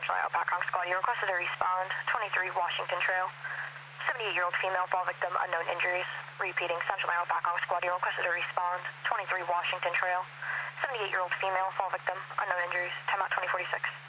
Central Iowa Pac Squad. You requested to respond. 23 Washington Trail. 78-year-old female, fall victim, unknown injuries. Repeating, Central Iowa Pac Squad. You requested to respond. 23 Washington Trail. 78-year-old female, fall victim, unknown injuries. Timeout 2046.